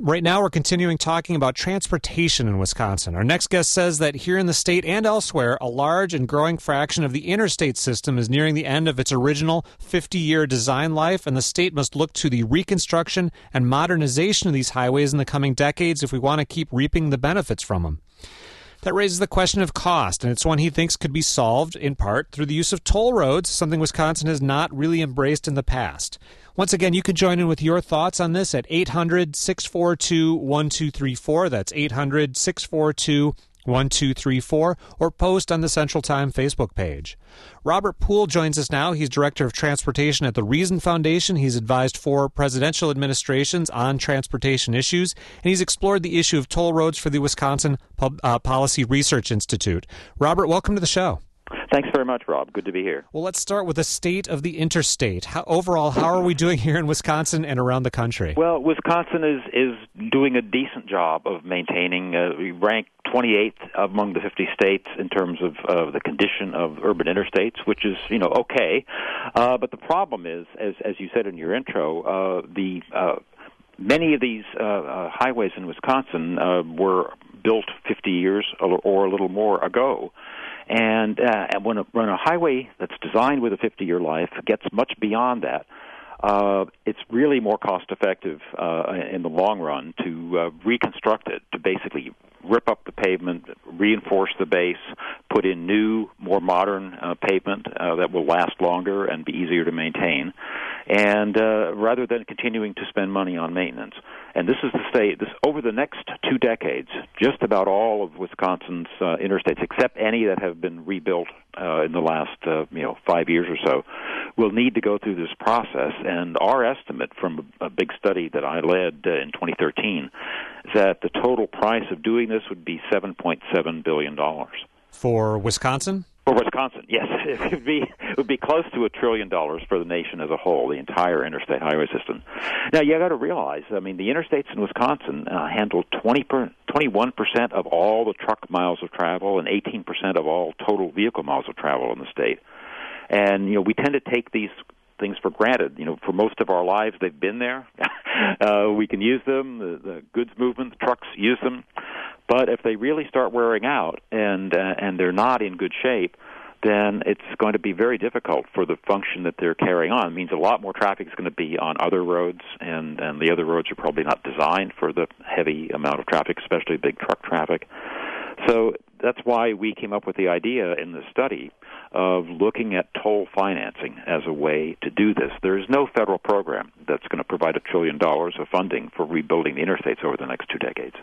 Right now, we're continuing talking about transportation in Wisconsin. Our next guest says that here in the state and elsewhere, a large and growing fraction of the interstate system is nearing the end of its original 50-year design life, and the state must look to the reconstruction and modernization of these highways in the coming decades if we want to keep reaping the benefits from them. That raises the question of cost, and it's one he thinks could be solved, in part, through the use of toll roads, something Wisconsin has not really embraced in the past. Once again, you can join in with your thoughts on this at 800-642-1234. That's 800-642-1234, or post on the Central Time Facebook page. Robert Poole joins us now. He's Director of Transportation at the Reason Foundation. He's advised 4 presidential administrations on transportation issues, and he's explored the issue of toll roads for the Wisconsin Policy Research Institute. Robert, welcome to the show. Thanks very much, Rob. Good to be here. Well, let's start with the state of the interstate. How are we doing here in Wisconsin and around the country? Well, Wisconsin is doing a decent job of maintaining. We rank 28th among the 50 states in terms of the condition of urban interstates, which is, okay. But the problem is, as you said in your intro, many of these highways in Wisconsin were built 50 years or a little more ago. And when a highway that's designed with a 50-year life gets much beyond that, it's really more cost-effective in the long run to reconstruct it, to basically rip up the pavement, reinforce the base, put in new, more modern pavement that will last longer and be easier to maintain, and rather than continuing to spend money on maintenance. And this is the state, over the next 2 decades, just about all of Wisconsin's interstates, except any that have been rebuilt in the last 5 years or so, will need to go through this process. And our estimate from a big study that I led in 2013 is that the total price of doing this would be $7.7 billion. For Wisconsin? For Wisconsin, yes. It would be close to $1 trillion for the nation as a whole, the entire interstate highway system. Now, you got to realize, the interstates in Wisconsin handle 21% of all the truck miles of travel and 18% of all total vehicle miles of travel in the state. And, we tend to take these things for granted. For most of our lives, they've been there. We can use them. The goods movement, the trucks use them. But if they really start wearing out and they're not in good shape, then it's going to be very difficult for the function that they're carrying on. It means a lot more traffic is going to be on other roads, and the other roads are probably not designed for the heavy amount of traffic, especially big truck traffic. So that's why we came up with the idea in the study of looking at toll financing as a way to do this. There is no federal program that's going to provide $1 trillion of funding for rebuilding the interstates over the next 2 decades,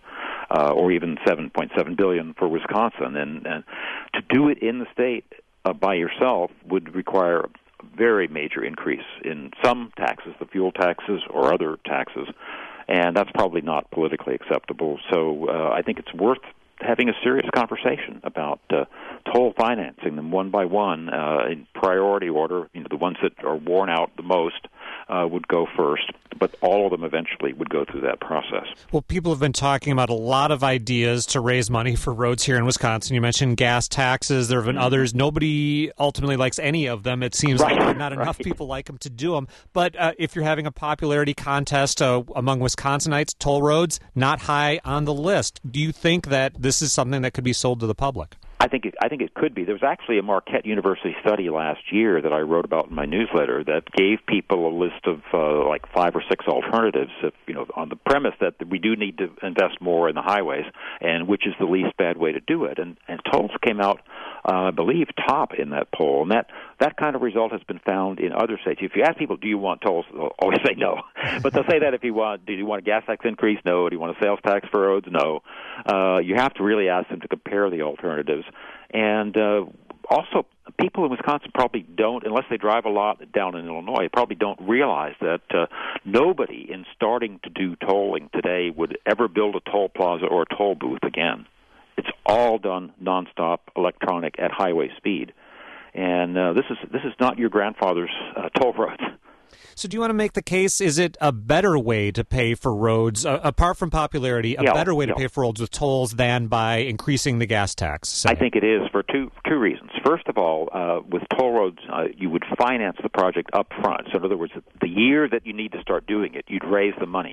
or even $7.7 billion for Wisconsin. And to do it in the state by yourself would require a very major increase in some taxes, the fuel taxes or other taxes, and that's probably not politically acceptable. So I think it's worth having a serious conversation about toll financing them one by one in priority order. The ones that are worn out the most would go first, but all of them eventually would go through that process. Well, people have been talking about a lot of ideas to raise money for roads here in Wisconsin. You mentioned gas taxes. There have been others. Nobody ultimately likes any of them. It seems like not enough people like them to do them. But if you're having a popularity contest among Wisconsinites, toll roads, not high on the list. Do you think that this is something that could be sold to the public? I think it could be. There was actually a Marquette University study last year that I wrote about in my newsletter that gave people a list of like 5 or 6 alternatives, on the premise that we do need to invest more in the highways, and which is the least bad way to do it. And tolls came out, I believe, top in that poll. And that kind of result has been found in other states. If you ask people, do you want tolls? They'll always say no. But they'll say that do you want a gas tax increase? No. Do you want a sales tax for roads? No. You have to really ask them to compare the alternatives. And also, people in Wisconsin probably don't, unless they drive a lot down in Illinois, probably don't realize that nobody in starting to do tolling today would ever build a toll plaza or a toll booth again. It's all done nonstop, electronic, at highway speed. And this is not your grandfather's toll roads. So do you want to make the case, is it a better way to pay for roads, apart from popularity, better way to pay for roads with tolls than by increasing the gas tax? Say? I think it is for two reasons. First of all, with toll roads, you would finance the project up front. So in other words, the year that you need to start doing it, you'd raise the money.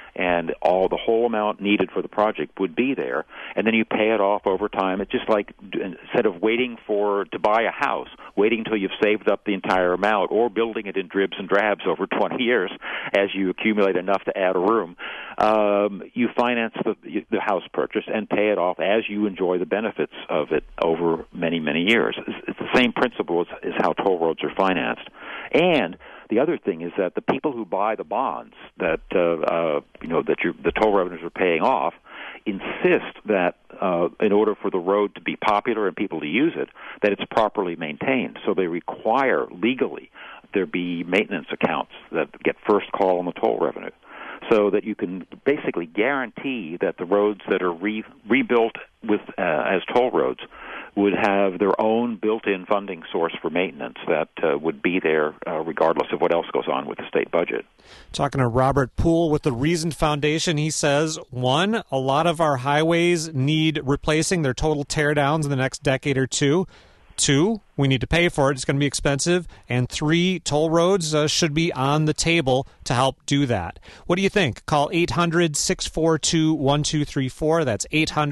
and the whole amount needed for the project would be there, and then you pay it off over time. It's just like, instead of waiting to buy a house, waiting until you've saved up the entire amount, or building it in dribs and drabs over 20 years as you accumulate enough to add a room, you finance the house purchase and pay it off as you enjoy the benefits of it over many, many years. It's the same principle as how toll roads are financed. And the other thing is that the people who buy the bonds that the toll revenues are paying off insist that in order for the road to be popular and people to use it, that it's properly maintained. So they require legally there be maintenance accounts that get first call on the toll revenue, so that you can basically guarantee that the roads that are rebuilt with as toll roads would have their own built-in funding source for maintenance that would be there regardless of what else goes on with the state budget. Talking to Robert Poole with the Reason Foundation, he says, 1, a lot of our highways need replacing. Their total teardowns in the next decade or two. 2, we need to pay for it. It's going to be expensive. And 3, toll roads should be on the table to help do that. What do you think? Call 800-642-1234. That's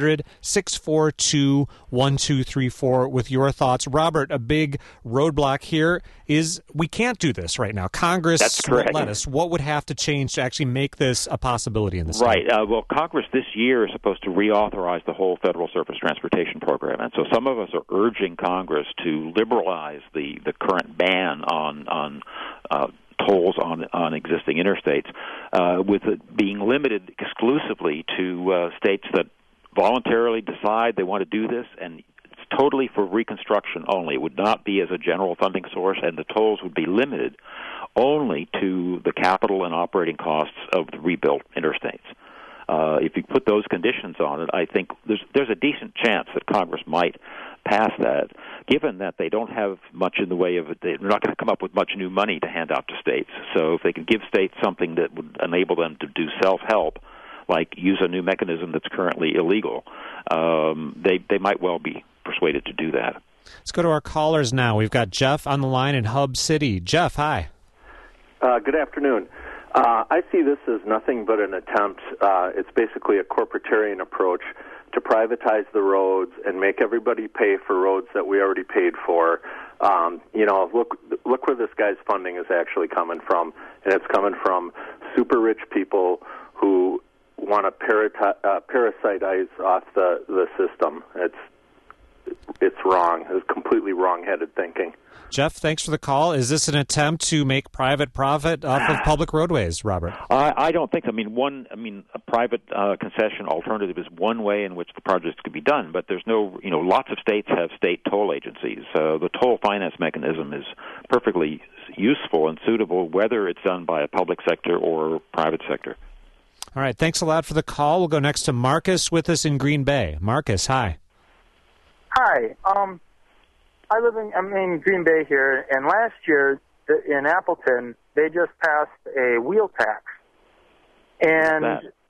800-642-1234 with your thoughts. Robert, a big roadblock here is we can't do this right now. Congress won't let us. What would have to change to actually make this a possibility in the state? Right. Well, Congress this year is supposed to reauthorize the whole Federal Surface Transportation Program. And so some of us are urging Congress to liberalize the current ban on tolls on existing interstates, with it being limited exclusively to states that voluntarily decide they want to do this, and it's totally for reconstruction only. It would not be as a general funding source, and the tolls would be limited only to the capital and operating costs of the rebuilt interstates. If you put those conditions on it, I think there's a decent chance that Congress might pass that, given that they don't have much in the way of it. They're not going to come up with much new money to hand out to states. So if they can give states something that would enable them to do self-help, like use a new mechanism that's currently illegal, they might well be persuaded to do that. Let's go to our callers now. We've got Jeff on the line in Hub City. Jeff, hi. Good afternoon. I see this as nothing but an attempt. It's basically a corporatarian approach to privatize the roads and make everybody pay for roads that we already paid for. Look where this guy's funding is actually coming from, and it's coming from super rich people who want to parasitize off the system. It's wrong. It's completely wrong-headed thinking. Jeff, thanks for the call. Is this an attempt to make private profit off of public roadways, Robert? I don't think so. A private concession alternative is one way in which the projects could be done, but there's lots of states have state toll agencies. The toll finance mechanism is perfectly useful and suitable, whether it's done by a public sector or private sector. All right, thanks a lot for the call. We'll go next to Marcus with us in Green Bay. Marcus, hi. Hi. I'm in Green Bay here, and last year in Appleton, they just passed a wheel tax. And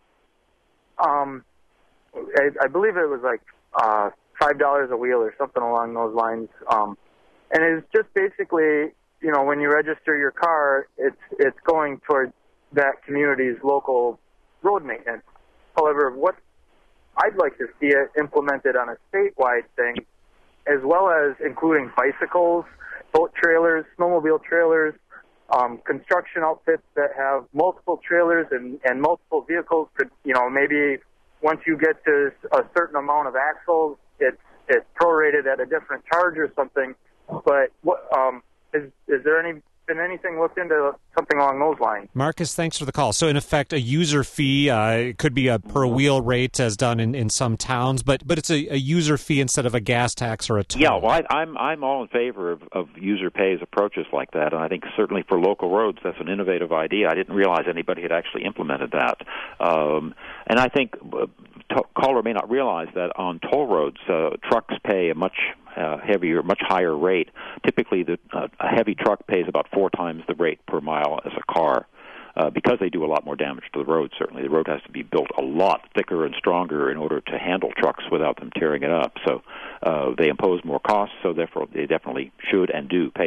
I believe it was like $5 a wheel or something along those lines. And it's just basically, when you register your car, it's going toward that community's local road maintenance. However, what I'd like to see it implemented on a statewide thing, as well as including bicycles, boat trailers, snowmobile trailers, construction outfits that have multiple trailers and multiple vehicles. Maybe once you get to a certain amount of axles, it's prorated at a different charge or something. But what is there been anything looked into something along those lines? Marcus, thanks for the call. So, in effect, a user fee, it could be a per-wheel rate as done in some towns, but it's a user fee instead of a gas tax or a toll. Yeah, well, I'm all in favor of user pays approaches like that, and I think certainly for local roads that's an innovative idea. I didn't realize anybody had actually implemented that. And I think caller may not realize that on toll roads, trucks pay a much higher rate. Typically, a heavy truck pays about 4 times the rate per mile as a car, because they do a lot more damage to the road. Certainly, the road has to be built a lot thicker and stronger in order to handle trucks without them tearing it up. So they impose more costs, so therefore they definitely should and do pay more.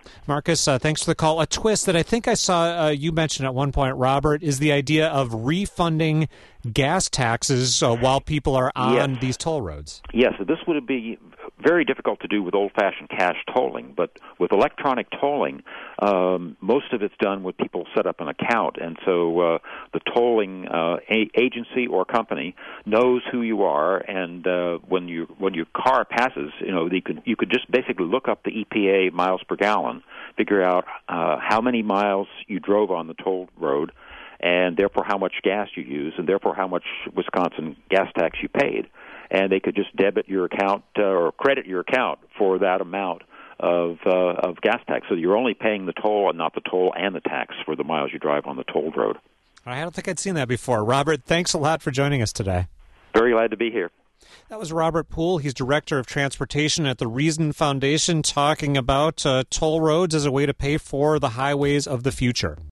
Marcus, thanks for the call. A twist that I think I saw you mention at one point, Robert, is the idea of refunding gas taxes while people are on these toll roads. Yes, this would be very difficult to do with old-fashioned cash tolling, but with electronic tolling, most of it's done when people set up an account, and so the tolling agency or company knows who you are, and when your car passes, you could just basically look up the EPA miles per gallon, figure out how many miles you drove on the toll road, and therefore how much gas you use, and therefore how much Wisconsin gas tax you paid. And they could just debit your account or credit your account for that amount of gas tax. So you're only paying the toll and not the toll and the tax for the miles you drive on the toll road. I don't think I'd seen that before. Robert, thanks a lot for joining us today. Very glad to be here. That was Robert Poole. He's Director of Transportation at the Reason Foundation, talking about toll roads as a way to pay for the highways of the future.